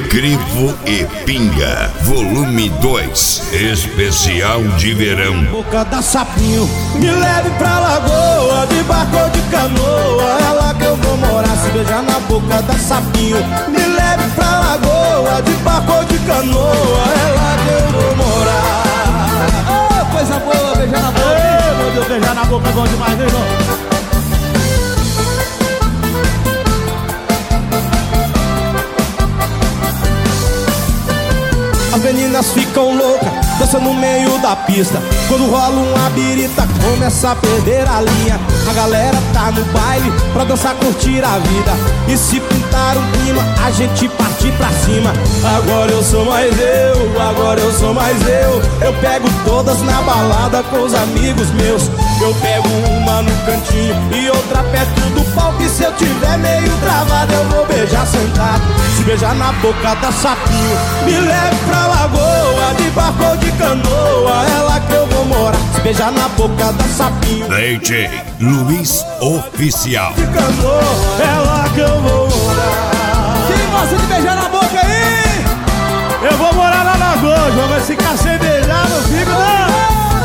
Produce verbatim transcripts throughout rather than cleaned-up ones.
Crivo e Pinga, volume dois, especial de verão. Boca da Sapinho, me leve pra lagoa, de barco ou de canoa, é lá que eu vou morar, se beijar na boca da Sapinho. Me leve pra lagoa, de barco ou de canoa, é lá que eu vou morar. Oh, coisa boa, beijar na boca. Ei, meu Deus, beijar na boca é bom demais, né, irmão? As meninas ficam loucas, dançam no meio da pista. Quando rola uma birita, começa a perder a linha. A galera tá no baile pra dançar, curtir a vida. E se pintar um clima, a gente parte pra cima. Agora eu sou mais eu, agora eu sou mais eu. Eu pego todas na balada com os amigos meus. Eu pego uma no cantinho e outra perto do palco. E se eu tiver meio travado, eu vou beijar sentado. Se beijar na boca da Sapinho, me leve pra lagoa, de barco ou de canoa, é lá que eu vou morar, se beijar na boca da Sapinho. D J Luiz Oficial. De canoa, é lá que eu vou morar. Quem gosta de beijar na boca aí? Eu vou morar na lagoa, João, vai ficar sem beijar, não fico não.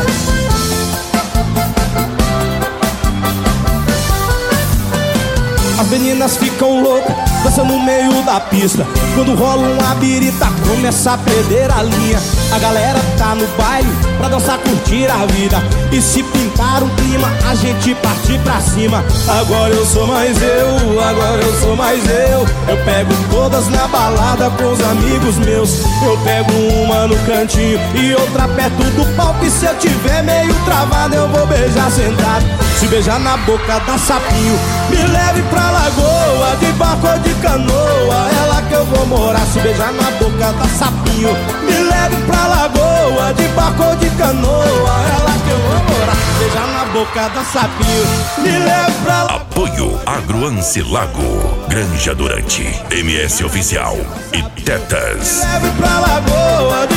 As meninas ficam loucas, dançando no meio da pista. Quando rola uma birita, começa a perder a linha. A galera tá no baile pra dançar, curtir a vida. E se pintar um clima, a gente parte pra cima. Agora eu sou mais eu, agora eu sou mais eu. Eu pego todas na balada com os amigos meus. Eu pego uma no cantinho e outra perto do palco. E se eu tiver meio travado, eu vou beijar sentado. Se beijar na boca da Sapinho, me leve pra lagoa, de barco ou de canoa, é lá que eu vou morar, se beijar na boca da Sapinho. Me leve pra lagoa, de barco ou de canoa, é lá que eu vou morar, se beijar na boca da Sapinho. Me leve pra lagoa. Apoio Agroance Lago, Granja Durante, M S Oficial e Tetas. Me leve pra lagoa, de